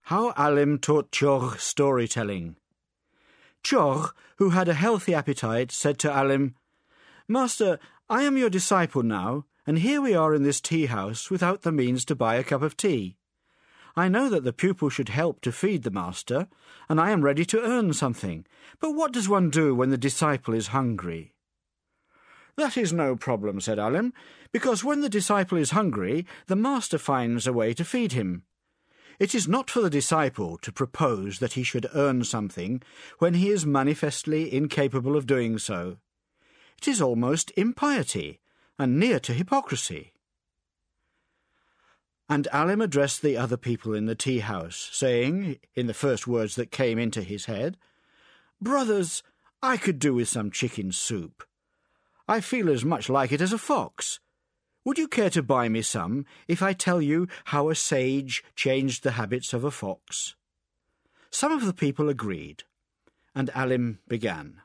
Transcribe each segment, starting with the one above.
How Alim taught Chor storytelling. Chor, who had a healthy appetite, said to Alim, "Master, I am your disciple now, and here we are in this tea-house without the means to buy a cup of tea. I know that the pupil should help to feed the master, and I am ready to earn something. But what does one do when the disciple is hungry?" "That is no problem," said Alim, "because when the disciple is hungry, the master finds a way to feed him. It is not for the disciple to propose that he should earn something when he is manifestly incapable of doing so. It is almost impiety, and near to hypocrisy." And Alim addressed the other people in the tea-house, saying, in the first words that came into his head, "Brothers, I could do with some chicken soup. I feel as much like it as a fox. Would you care to buy me some if I tell you how a sage changed the habits of a fox?" Some of the people agreed, and Alim began.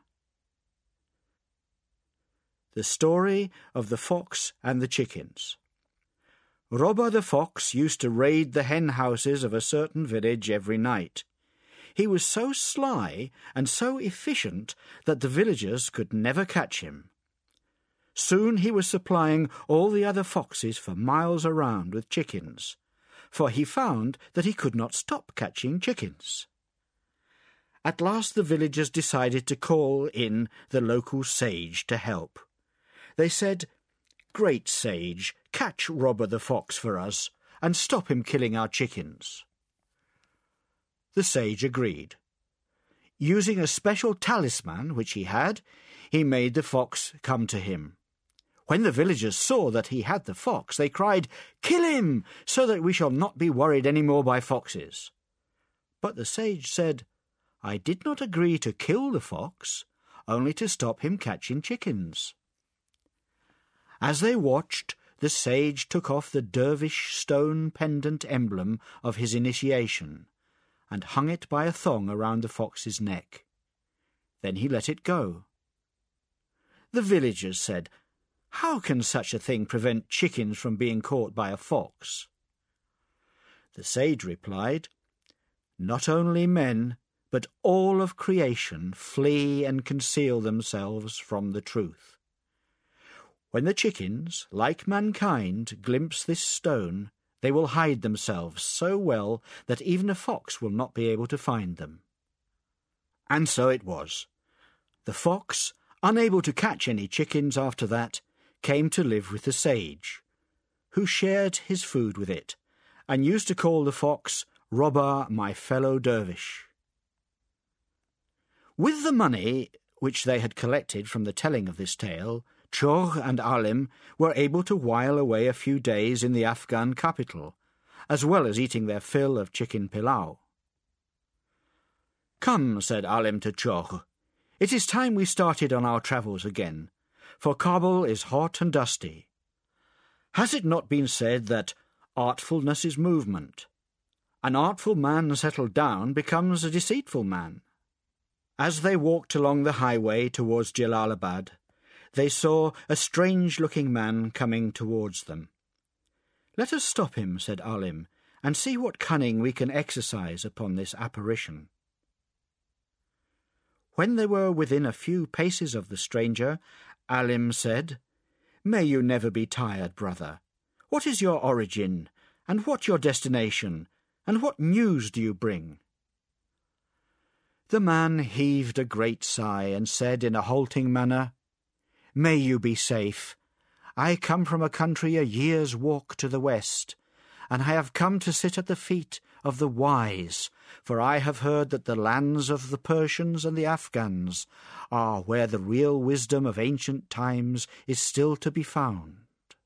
The story of the fox and the chickens. Robber the fox used to raid the hen houses of a certain village every night. He was so sly and so efficient that the villagers could never catch him. Soon he was supplying all the other foxes for miles around with chickens, for he found that he could not stop catching chickens. At last the villagers decided to call in the local sage to help. They said, "Great sage, catch Robber the fox for us, and stop him killing our chickens." The sage agreed. Using a special talisman which he had, he made the fox come to him. When the villagers saw that he had the fox, they cried, "Kill him, so that we shall not be worried any more by foxes." But the sage said, "I did not agree to kill the fox, only to stop him catching chickens." As they watched, the sage took off the dervish stone pendant emblem of his initiation, and hung it by a thong around the fox's neck. Then he let it go. The villagers said, "How can such a thing prevent chickens from being caught by a fox?" The sage replied, "Not only men, but all of creation flee and conceal themselves from the truth. When the chickens, like mankind, glimpse this stone, they will hide themselves so well that even a fox will not be able to find them." And so it was. The fox, unable to catch any chickens after that, came to live with the sage, who shared his food with it, and used to call the fox "Robber, my fellow dervish." With the money which they had collected from the telling of this tale, Chor and Alim were able to while away a few days in the Afghan capital, as well as eating their fill of chicken pilau. "Come," said Alim to Chor, "it is time we started on our travels again, for Kabul is hot and dusty. Has it not been said that artfulness is movement? An artful man settled down becomes a deceitful man." As they walked along the highway towards Jalalabad, they saw a strange-looking man coming towards them. "Let us stop him," said Alim, "and see what cunning we can exercise upon this apparition." When they were within a few paces of the stranger, Alim said, "May you never be tired, brother. What is your origin, and what your destination, and what news do you bring?" The man heaved a great sigh and said in a halting manner, "May you be safe. I come from a country a year's walk to the west, and I have come to sit at the feet of the wise, for I have heard that the lands of the Persians and the Afghans are where the real wisdom of ancient times is still to be found."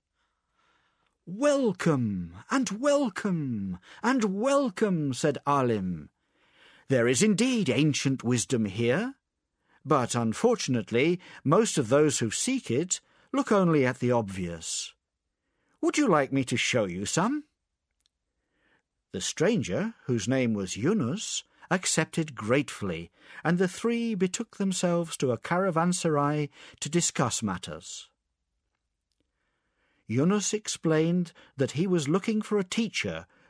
"Welcome, and welcome, and welcome," said Alim. "There is indeed ancient wisdom here, but unfortunately most of those who seek it look only at the obvious. Would you like me to show you some?" The stranger, whose name was Yunus, accepted gratefully, and the three betook themselves to a caravanserai to discuss matters. Yunus explained that he was looking for a teacher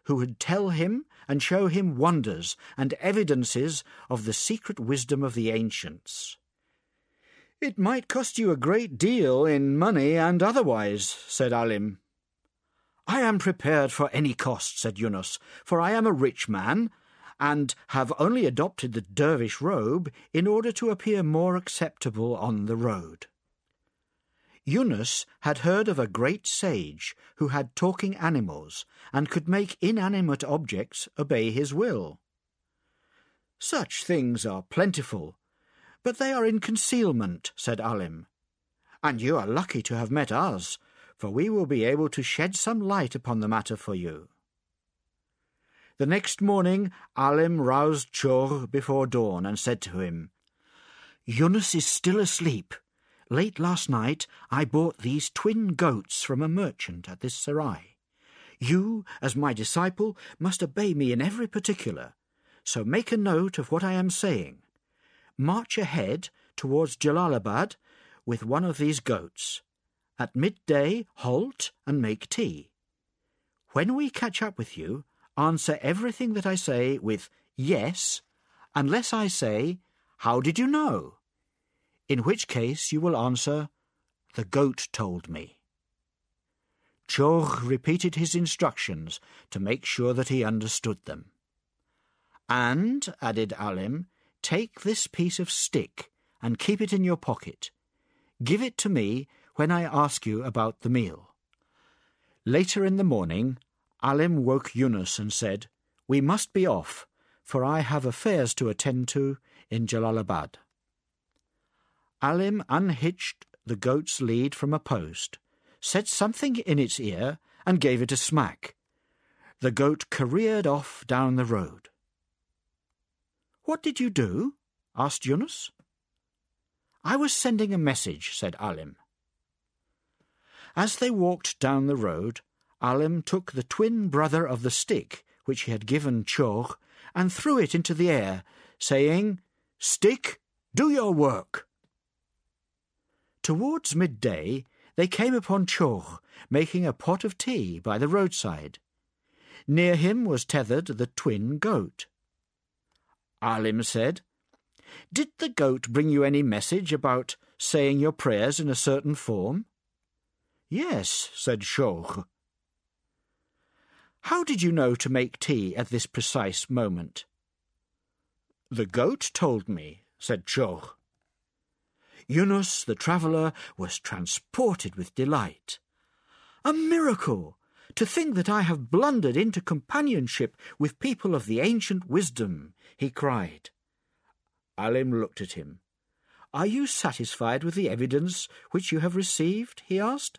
who would tell him and show him wonders and evidences of the secret wisdom of the ancients. "It might cost you a great deal in money and otherwise," said Alim. "I am prepared for any cost," said Yunus, "for I am a rich man, and have only adopted the dervish robe in order to appear more acceptable on the road." Yunus had heard of a great sage who had talking animals and could make inanimate objects obey his will. "Such things are plentiful, but they are in concealment," said Alim. "And you are lucky to have met us, for we will be able to shed some light upon the matter for you." The next morning Alim roused Chor before dawn and said to him, "Yunus is still asleep. Late last night I bought these twin goats from a merchant at this serai. You, as my disciple, must obey me in every particular, so make a note of what I am saying. March ahead towards Jalalabad with one of these goats. At midday halt and make tea. When we catch up with you, answer everything that I say with yes, unless I say, 'How did you know?' in which case you will answer, 'The goat told me.'" Chor repeated his instructions to make sure that he understood them. "And," added Alim, "take this piece of stick and keep it in your pocket. Give it to me when I ask you about the meal." Later in the morning, Alim woke Yunus and said, "We must be off, for I have affairs to attend to in Jalalabad." Alim unhitched the goat's lead from a post, set something in its ear, and gave it a smack. The goat careered off down the road. "What did you do?" asked Yunus. "I was sending a message," said Alim. As they walked down the road, Alim took the twin brother of the stick which he had given Chor and threw it into the air, saying, "Stick, do your work." Towards midday they came upon Chor making a pot of tea by the roadside. Near him was tethered the twin goat. Alim said, "Did the goat bring you any message about saying your prayers in a certain form?" "Yes," said Chor. "How did you know to make tea at this precise moment?" "The goat told me," said Chor. Yunus, the traveller, was transported with delight. "A miracle! To think that I have blundered into companionship with people of the ancient wisdom," he cried. Alim looked at him. "Are you satisfied with the evidence which you have received?" he asked.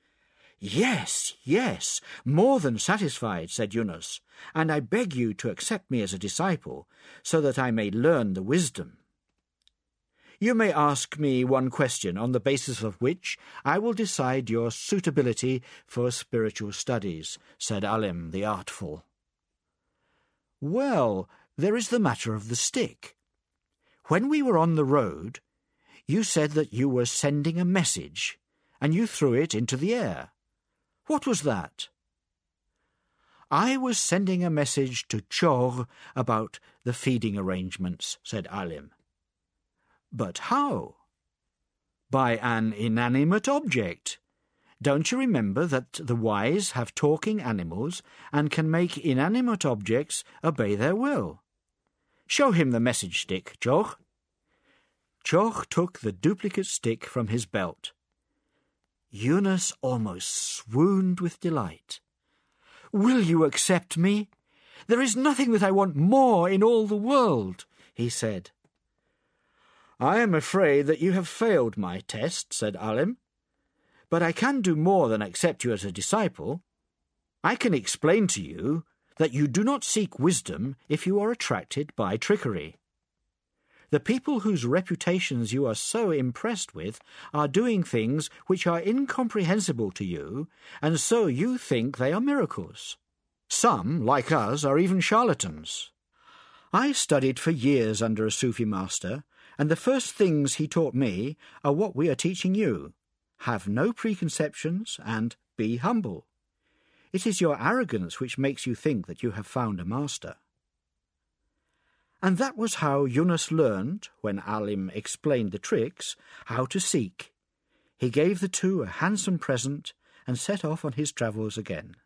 "Yes, yes, more than satisfied," said Yunus, "and I beg you to accept me as a disciple, so that I may learn the wisdom." "You may ask me one question on the basis of which I will decide your suitability for spiritual studies," said Alim the artful. "Well, there is the matter of the stick. When we were on the road, you said that you were sending a message, and you threw it into the air. What was that?" "I was sending a message to Chor about the feeding arrangements," said Alim. "But how?" "By an inanimate object. Don't you remember that the wise have talking animals and can make inanimate objects obey their will? Show him the message stick, Chor." Chor took the duplicate stick from his belt. Yunus almost swooned with delight. "Will you accept me? There is nothing that I want more in all the world," he said. "I am afraid that you have failed my test," said Alim. "But I can do more than accept you as a disciple. I can explain to you that you do not seek wisdom if you are attracted by trickery. The people whose reputations you are so impressed with are doing things which are incomprehensible to you, and so you think they are miracles. Some, like us, are even charlatans. I studied for years under a Sufi master, and the first things he taught me are what we are teaching you. Have no preconceptions and be humble. It is your arrogance which makes you think that you have found a master." And that was how Yunus learned, when Alim explained the tricks, how to seek. He gave the two a handsome present and set off on his travels again.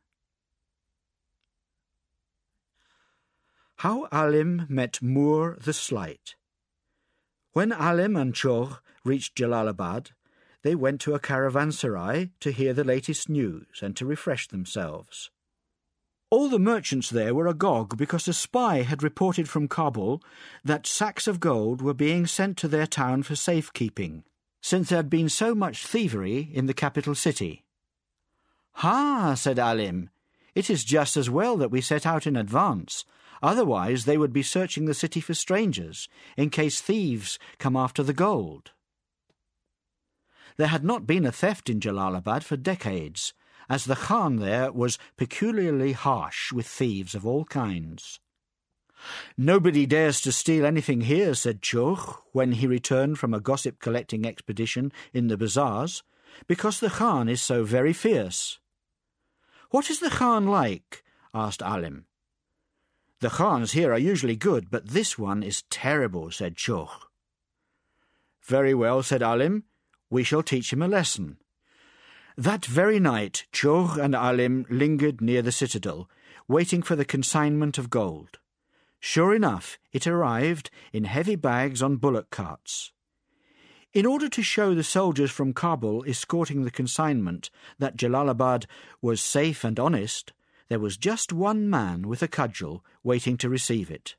How Alim met Moor the Slight. When Alim and Chor reached Jalalabad, they went to a caravanserai to hear the latest news and to refresh themselves. All the merchants there were agog because a spy had reported from Kabul that sacks of gold were being sent to their town for safekeeping, since there had been so much thievery in the capital city. "Ha," said Alim, "it is just as well that we set out in advance. Otherwise they would be searching the city for strangers, in case thieves come after the gold." There had not been a theft in Jalalabad for decades, as the Khan there was peculiarly harsh with thieves of all kinds. "Nobody dares to steal anything here," said Chor, when he returned from a gossip-collecting expedition in the bazaars, "because the Khan is so very fierce." "What is the Khan like?" asked Alim. "The Khans here are usually good, but this one is terrible," said Chor. "Very well," said Alim, "we shall teach him a lesson." That very night Chor and Alim lingered near the citadel, waiting for the consignment of gold. Sure enough, it arrived in heavy bags on bullock carts. In order to show the soldiers from Kabul escorting the consignment that Jalalabad was safe and honest, there was just one man with a cudgel waiting to receive it.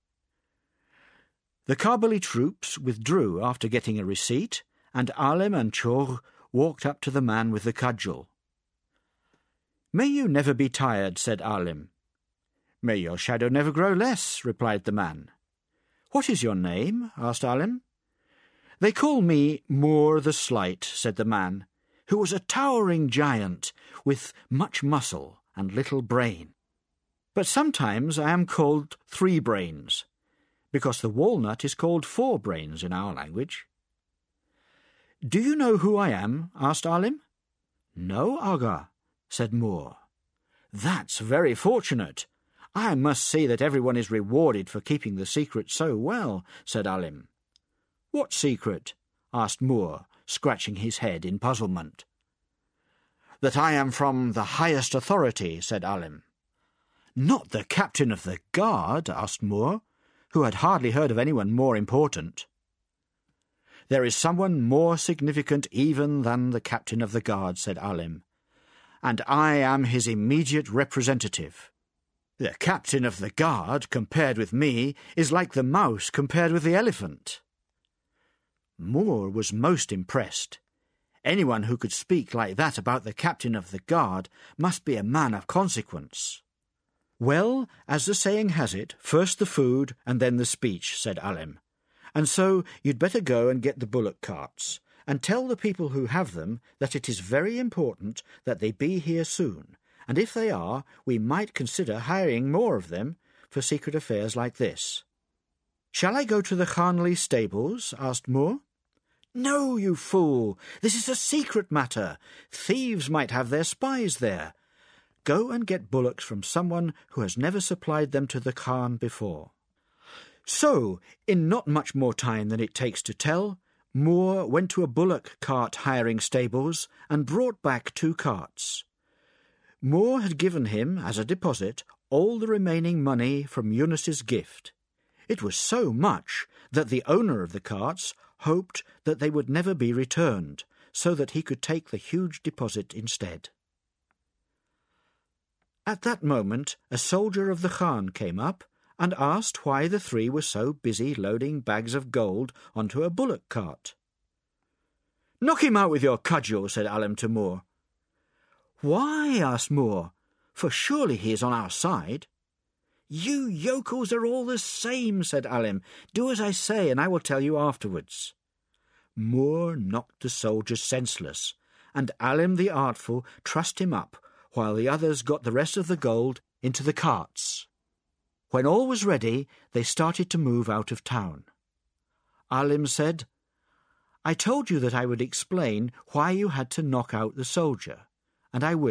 The Kabuli troops withdrew after getting a receipt, and Alim and Chor walked up to the man with the cudgel. "May you never be tired," said Alim. "May your shadow never grow less," replied the man. "What is your name?" asked Alim. "They call me Moor the Slight," said the man, who was a towering giant with much muscle and little brain. "But sometimes I am called Three Brains, because the walnut is called Four Brains in our language." "Do you know who I am?" asked Alim. "No, Aga," said Moor. "That's very fortunate. I must see that everyone is rewarded for keeping the secret so well," said Alim. "What secret?" asked Moor, scratching his head in puzzlement. "That I am from the highest authority," said Alim. "Not the captain of the guard?" asked Moor, who had hardly heard of anyone more important. "There is someone more significant even than the captain of the guard," said Alim, "and I am his immediate representative. The captain of the guard, compared with me, is like the mouse compared with the elephant." Moor was most impressed. Anyone who could speak like that about the captain of the guard must be a man of consequence. "Well, as the saying has it, first the food and then the speech," said Alim. "And so you'd better go and get the bullock carts, and tell the people who have them that it is very important that they be here soon, and if they are, we might consider hiring more of them for secret affairs like this." "Shall I go to the Khanli stables?" asked Moor. "No, you fool! This is a secret matter. Thieves might have their spies there. Go and get bullocks from someone who has never supplied them to the Khan before." So, in not much more time than it takes to tell, Moor went to a bullock cart hiring stables and brought back 2 carts. Moor had given him, as a deposit, all the remaining money from Yunus's gift. It was so much that the owner of the carts hoped that they would never be returned, so that he could take the huge deposit instead. At that moment a soldier of the Khan came up and asked why the 3 were so busy loading bags of gold onto a bullock cart. "Knock him out with your cudgel," said Alim to Moor. "Why?" asked Moor, "for surely he is on our side." "You yokels are all the same," said Alim. "Do as I say, and I will tell you afterwards." Moor knocked the soldier senseless, and Alim the Artful trussed him up, while the others got the rest of the gold into the carts. When all was ready, they started to move out of town. Alim said, "I told you that I would explain why you had to knock out the soldier, and I will,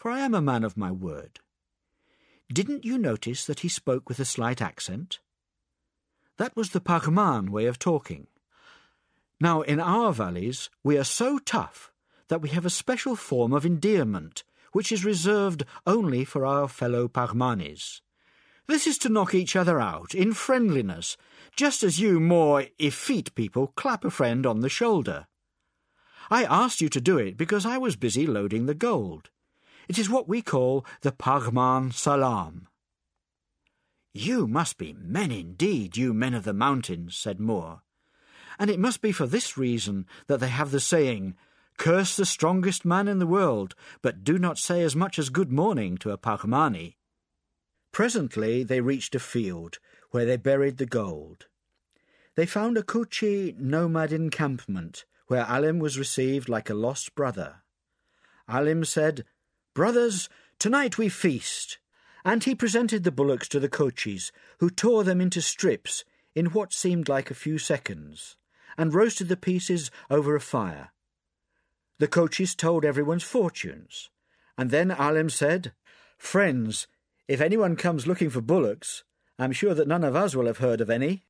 for I am a man of my word. Didn't you notice that he spoke with a slight accent? That was the Pagman way of talking. Now, in our valleys, we are so tough that we have a special form of endearment, which is reserved only for our fellow Pagmanis. This is to knock each other out in friendliness, just as you more effete people clap a friend on the shoulder. I asked you to do it because I was busy loading the gold. It is what we call the Pagman Salam. You must be men indeed, you men of the mountains, said Moore. And it must be for this reason that they have the saying, curse the strongest man in the world, but do not say as much as good morning to a Pagmani. Presently they reached a field where they buried the gold. They found a Kutchi nomad encampment where Alim was received like a lost brother. Alim said, Brothers, tonight we feast. And he presented the bullocks to the Kutchis, who tore them into strips in what seemed like a few seconds, and roasted the pieces over a fire. The Kutchis told everyone's fortunes, and then Alim said, Friends, if anyone comes looking for bullocks, I'm sure that none of us will have heard of any.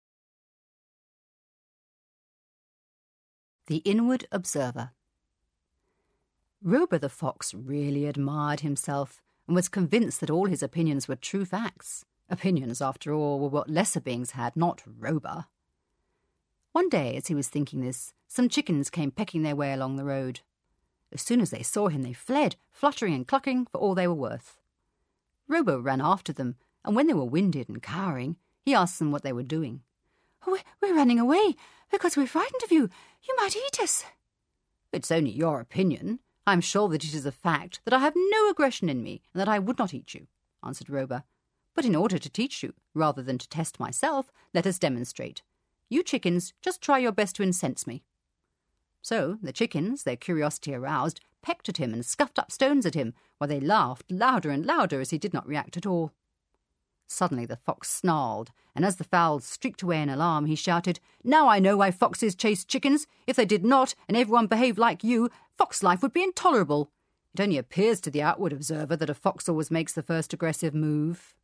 The Inward Observer. Rober the fox really admired himself and was convinced that all his opinions were true facts. Opinions, after all, were what lesser beings had, not Rober. One day, as he was thinking this, some chickens came pecking their way along the road. As soon as they saw him, they fled, fluttering and clucking for all they were worth. Rober ran after them, and when they were winded and cowering, he asked them what they were doing. We're running away, because we're frightened of you. You might eat us. It's only your opinion. I'm sure that it is a fact that I have no aggression in me, and that I would not eat you, answered Rober. But in order to teach you, rather than to test myself, let us demonstrate. You chickens, just try your best to incense me. So the chickens, their curiosity aroused, pecked at him and scuffed up stones at him, while they laughed louder and louder as he did not react at all. Suddenly the fox snarled, and as the fowls streaked away in alarm, he shouted, Now I know why foxes chase chickens. If they did not, and everyone behaved like you, fox life would be intolerable. It only appears to the outward observer that a fox always makes the first aggressive move.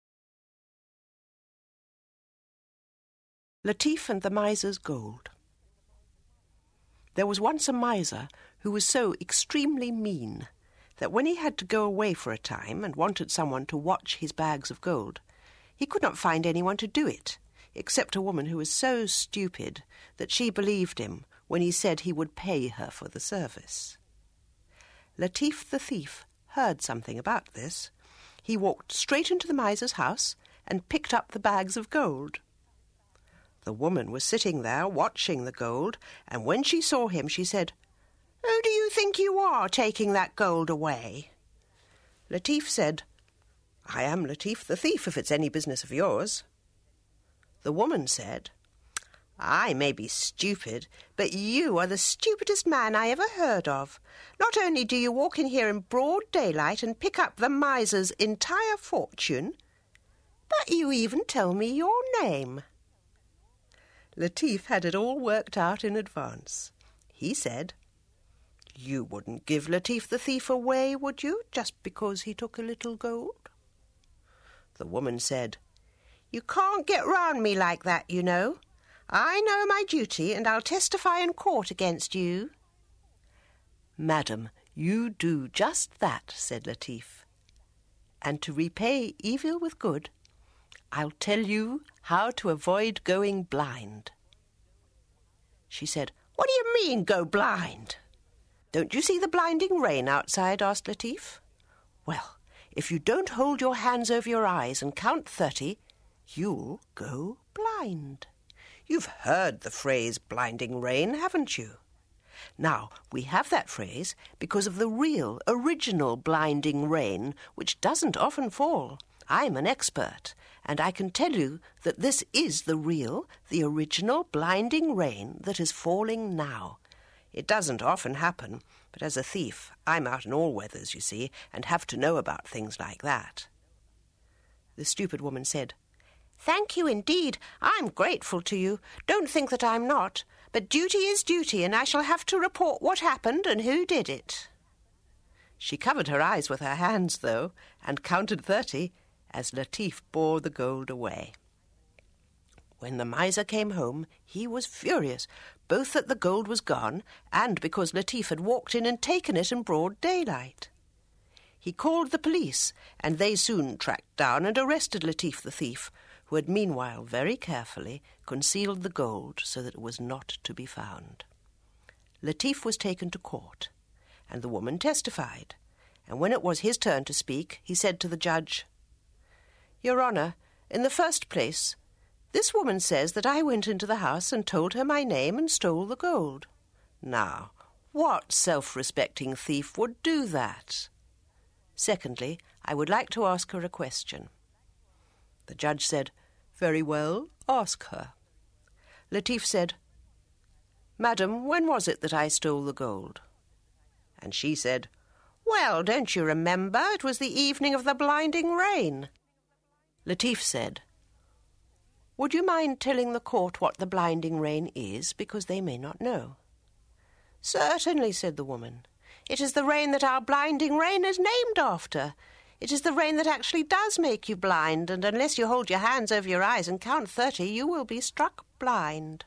Latif and the Miser's Gold. There was once a miser who was so extremely mean that when he had to go away for a time and wanted someone to watch his bags of gold, he could not find anyone to do it, except a woman who was so stupid that she believed him when he said he would pay her for the service. Latif the thief heard something about this. He walked straight into the miser's house and picked up the bags of gold. The woman was sitting there watching the gold, and when she saw him, she said, Who do you think you are, taking that gold away? Latif said, I am Latif the thief, if it's any business of yours. The woman said, I may be stupid, but you are the stupidest man I ever heard of. Not only do you walk in here in broad daylight and pick up the miser's entire fortune, but you even tell me your name. Latif had it all worked out in advance. He said, You wouldn't give Latif the thief away, would you, just because he took a little gold? The woman said, You can't get round me like that, you know. I know my duty, and I'll testify in court against you. Madam, you do just that, said Latif. And to repay evil with good, I'll tell you how to avoid going blind. She said, What do you mean, go blind? Don't you see the blinding rain outside? Asked Latif. Well, if you don't hold your hands over your eyes and count 30, you'll go blind. You've heard the phrase blinding rain, haven't you? Now, we have that phrase because of the real, original blinding rain, which doesn't often fall. I'm an expert, and I can tell you that this is the real, the original blinding rain that is falling now. It doesn't often happen, but as a thief, I'm out in all weathers, you see, and have to know about things like that. The stupid woman said, Thank you indeed. I'm grateful to you. Don't think that I'm not. But duty is duty, and I shall have to report what happened and who did it. She covered her eyes with her hands, though, and counted 30 as Latif bore the gold away. When the miser came home, he was furious, both that the gold was gone and because Latif had walked in and taken it in broad daylight. He called the police, and they soon tracked down and arrested Latif the thief, who had meanwhile very carefully concealed the gold so that it was not to be found. Latif was taken to court, and the woman testified, and when it was his turn to speak, he said to the judge, "Your Honour, in the first place, this woman says that I went into the house and told her my name and stole the gold. Now, what self-respecting thief would do that? Secondly, I would like to ask her a question." The judge said, "Very well, ask her." Latif said, "Madam, when was it that I stole the gold?" And she said, "Well, don't you remember? It was the evening of the blinding rain." Latif said, "Would you mind telling the court what the blinding rain is, because they may not know?" "Certainly," said the woman. "It is the rain that our blinding rain is named after. It is the rain that actually does make you blind, and unless you hold your hands over your eyes and count 30, you will be struck blind."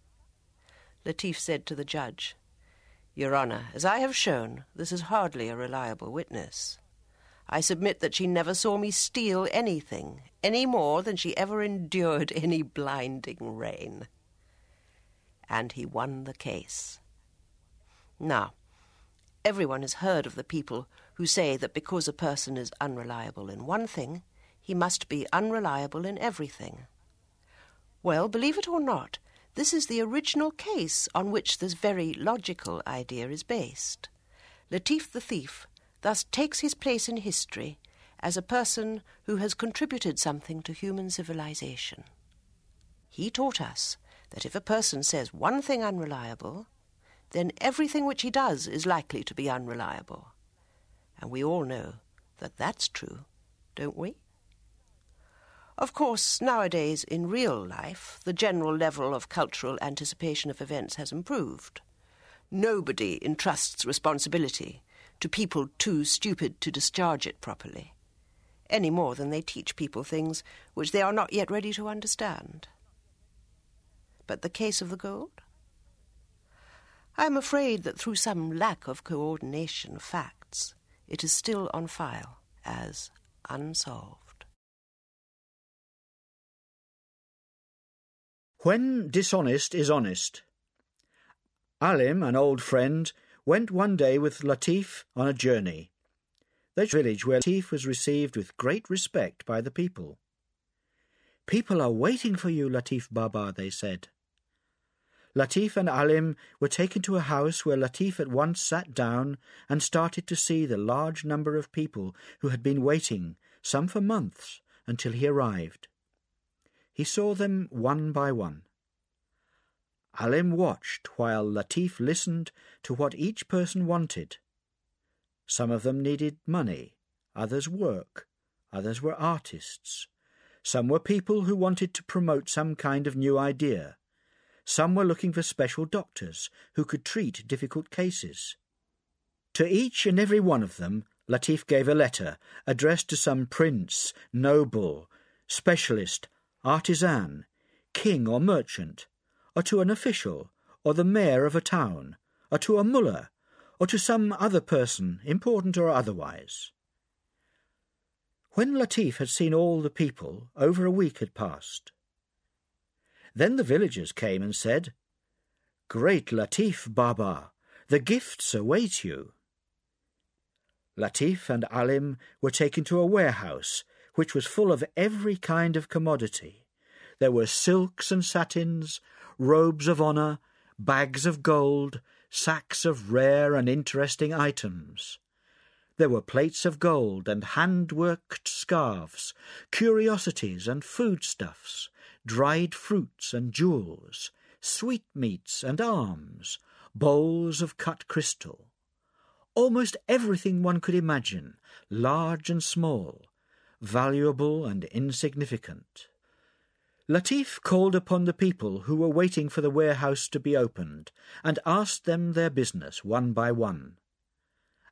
Latif said to the judge, "Your Honour, as I have shown, this is hardly a reliable witness. I submit that she never saw me steal anything, any more than she ever endured any blinding rain." And he won the case. Now, everyone has heard of the people who say that because a person is unreliable in one thing, he must be unreliable in everything. Well, believe it or not, this is the original case on which this very logical idea is based. Latif the thief thus takes his place in history as a person who has contributed something to human civilization. He taught us that if a person says one thing unreliable, then everything which he does is likely to be unreliable. And we all know that that's true, don't we? Of course, nowadays, in real life, the general level of cultural anticipation of events has improved. Nobody entrusts responsibility to people too stupid to discharge it properly, any more than they teach people things which they are not yet ready to understand. But the case of the gold? I am afraid that through some lack of coordination of facts, it is still on file as unsolved. When dishonest is honest. Alim, an old friend, went one day with Latif on a journey. They reached a village where Latif was received with great respect by the people. "People are waiting for you, Latif Baba," they said. Latif and Alim were taken to a house where Latif at once sat down and started to see the large number of people who had been waiting, some for months, until he arrived. He saw them one by one. Alim watched while Latif listened to what each person wanted. Some of them needed money, others work, others were artists. Some were people who wanted to promote some kind of new idea. Some were looking for special doctors who could treat difficult cases. To each and every one of them, Latif gave a letter addressed to some prince, noble, specialist, artisan, king or merchant, or to an official, or the mayor of a town, or to a mullah, or to some other person, important or otherwise. When Latif had seen all the people, over a week had passed. Then the villagers came and said, "Great Latif Baba, the gifts await you." Latif and Alim were taken to a warehouse, which was full of every kind of commodity. There were silks and satins, robes of honour, bags of gold, sacks of rare and interesting items. There were plates of gold and hand-worked scarves, curiosities and foodstuffs, dried fruits and jewels, sweetmeats and arms, bowls of cut crystal. Almost everything one could imagine, large and small, valuable and insignificant. Latif called upon the people who were waiting for the warehouse to be opened and asked them their business one by one.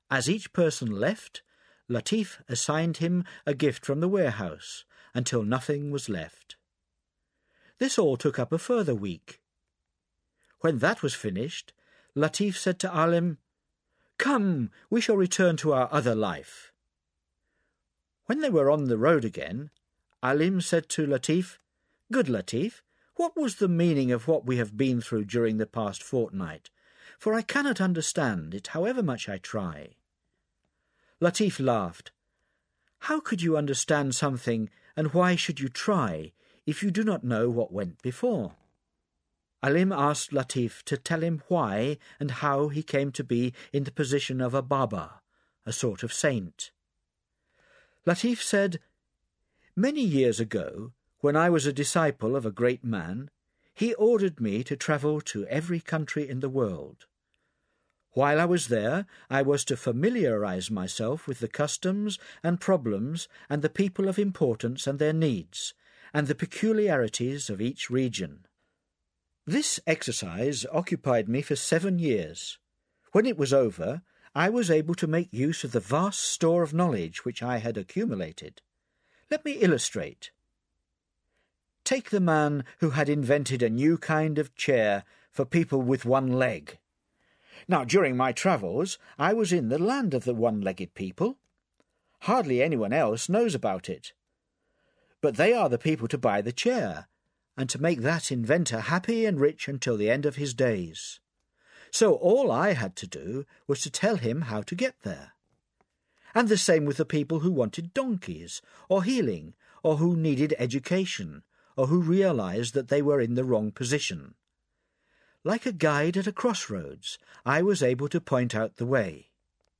As each person left, Latif assigned him a gift from the warehouse, until nothing was left. This all took up a further week. When that was finished, Latif said to Alim, "Come, we shall return to our other life." When they were on the road again, Alim said to Latif, "Good Latif, what was the meaning of what we have been through during the past fortnight? For I cannot understand it, however much I try." Latif laughed. "How could you understand something, and why should you try, if you do not know what went before?" Alim asked Latif to tell him why and how he came to be in the position of a Baba, a sort of saint. Latif said, "Many years ago, when I was a disciple of a great man, he ordered me to travel to every country in the world. While I was there, I was to familiarize myself with the customs and problems and the people of importance and their needs, and the peculiarities of each region. This exercise occupied me for 7 years. When it was over, I was able to make use of the vast store of knowledge which I had accumulated. Let me illustrate. Take the man who had invented a new kind of chair for people with one leg. Now, during my travels, I was in the land of the one-legged people. Hardly anyone else knows about it. But they are the people to buy the chair, and to make that inventor happy and rich until the end of his days. So all I had to do was to tell him how to get there. And the same with the people who wanted donkeys, or healing, or who needed education, or who realized that they were in the wrong position. Like a guide at a crossroads, I was able to point out the way."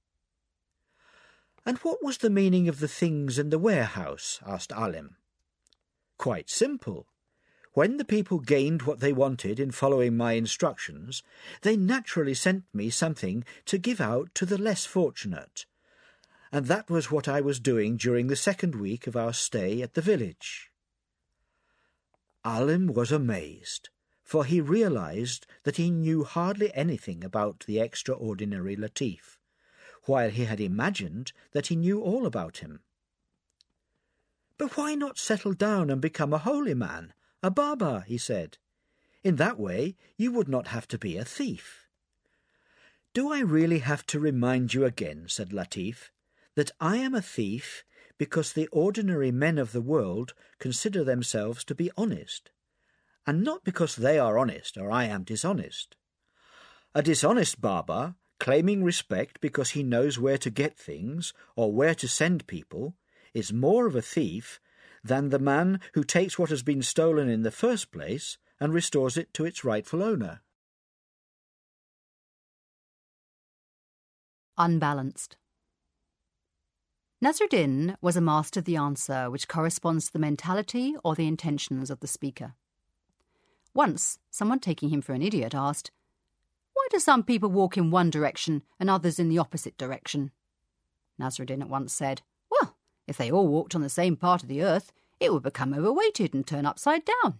"And what was the meaning of the things in the warehouse?" asked Alim. "Quite simple. When the people gained what they wanted in following my instructions, they naturally sent me something to give out to the less fortunate. And that was what I was doing during the 2nd week of our stay at the village." Alim was amazed, for he realized that he knew hardly anything about the extraordinary Latif, while he had imagined that he knew all about him. "But why not settle down and become a holy man, a Baba?" he said. "In that way you would not have to be a thief." "Do I really have to remind you again," said Latif, "that I am a thief because the ordinary men of the world consider themselves to be honest, and not because they are honest or I am dishonest. A dishonest Baba, claiming respect because he knows where to get things or where to send people, is more of a thief than the man who takes what has been stolen in the first place and restores it to its rightful owner." Unbalanced. Nasruddin was a master of the answer which corresponds to the mentality or the intentions of the speaker. Once, someone taking him for an idiot asked, "Why do some people walk in one direction and others in the opposite direction?" Nasruddin at once said, "Well, if they all walked on the same part of the earth, it would become overweighted and turn upside down."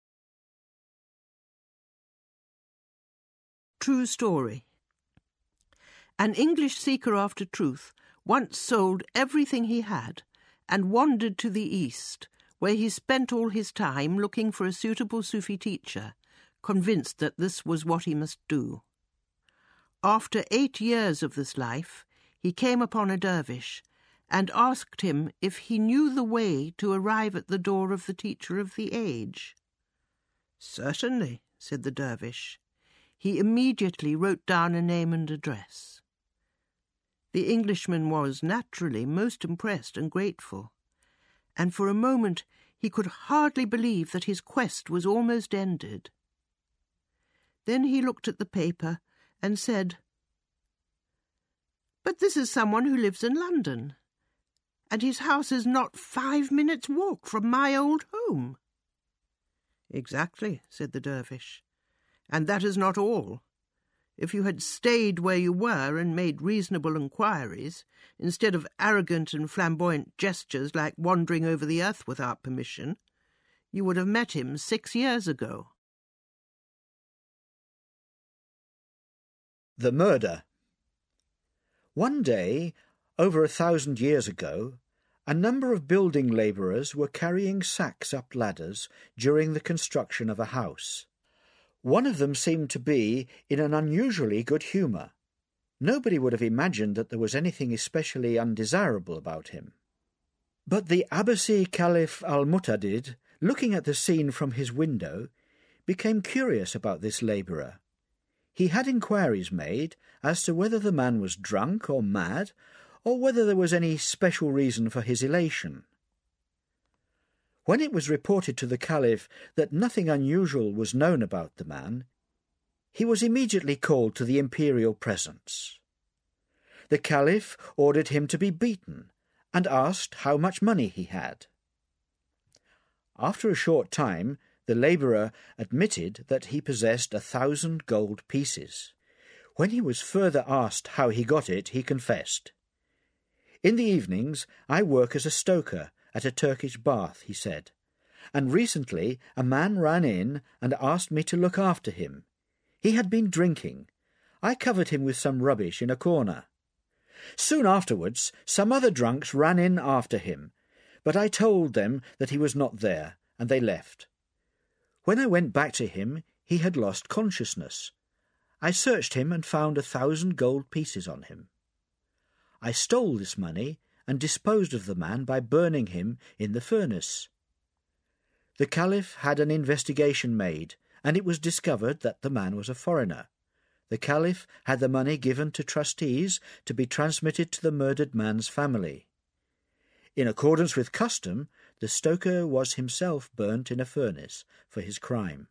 True story. An English seeker after truth once sold everything he had and wandered to the East, where he spent all his time looking for a suitable Sufi teacher, convinced that this was what he must do. After 8 years of this life, he came upon a dervish and asked him if he knew the way to arrive at the door of the teacher of the age. "Certainly," said the dervish. He immediately wrote down a name and address. The Englishman was naturally most impressed and grateful, and for a moment he could hardly believe that his quest was almost ended. Then he looked at the paper and said, "But this is someone who lives in London, and his house is not 5 minutes' walk from my old home." "Exactly," said the dervish, "and that is not all. If you had stayed where you were and made reasonable inquiries, instead of arrogant and flamboyant gestures like wandering over the earth without permission, you would have met him 6 years ago." The murder. One day, over 1,000 years ago, a number of building labourers were carrying sacks up ladders during the construction of a house. One of them seemed to be in an unusually good humour. Nobody would have imagined that there was anything especially undesirable about him. But the Abbasi Caliph al-Mu'tadid, looking at the scene from his window, became curious about this labourer. He had inquiries made as to whether the man was drunk or mad, or whether there was any special reason for his elation. When it was reported to the Caliph that nothing unusual was known about the man, he was immediately called to the imperial presence. The Caliph ordered him to be beaten and asked how much money he had. After a short time, the labourer admitted that he possessed 1,000 gold pieces. When he was further asked how he got it, he confessed. "In the evenings I work as a stoker at a Turkish bath," he said, "and recently a man ran in and asked me to look after him. He had been drinking. I covered him with some rubbish in a corner. Soon afterwards some other drunks ran in after him, but I told them that he was not there, and they left. When I went back to him, he had lost consciousness. I searched him and found 1,000 gold pieces on him. I stole this money and disposed of the man by burning him in the furnace. The Caliph had an investigation made, and it was discovered that the man was a foreigner. The Caliph had the money given to trustees to be transmitted to the murdered man's family. In accordance with custom, the stoker was himself burnt in a furnace for his crime."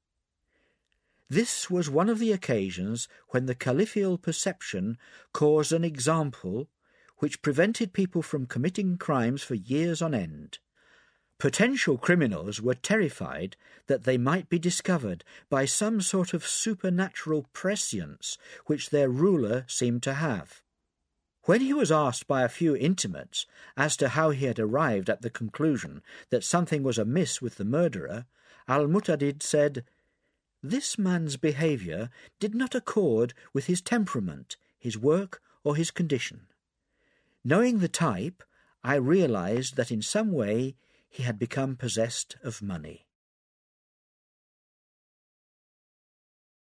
This was one of the occasions when the caliphal perception caused an example which prevented people from committing crimes for years on end. Potential criminals were terrified that they might be discovered by some sort of supernatural prescience which their ruler seemed to have. When he was asked by a few intimates as to how he had arrived at the conclusion that something was amiss with the murderer, al-Mu'tadid said, "This man's behaviour did not accord with his temperament, his work, or his condition. Knowing the type, I realized that in some way he had become possessed of money."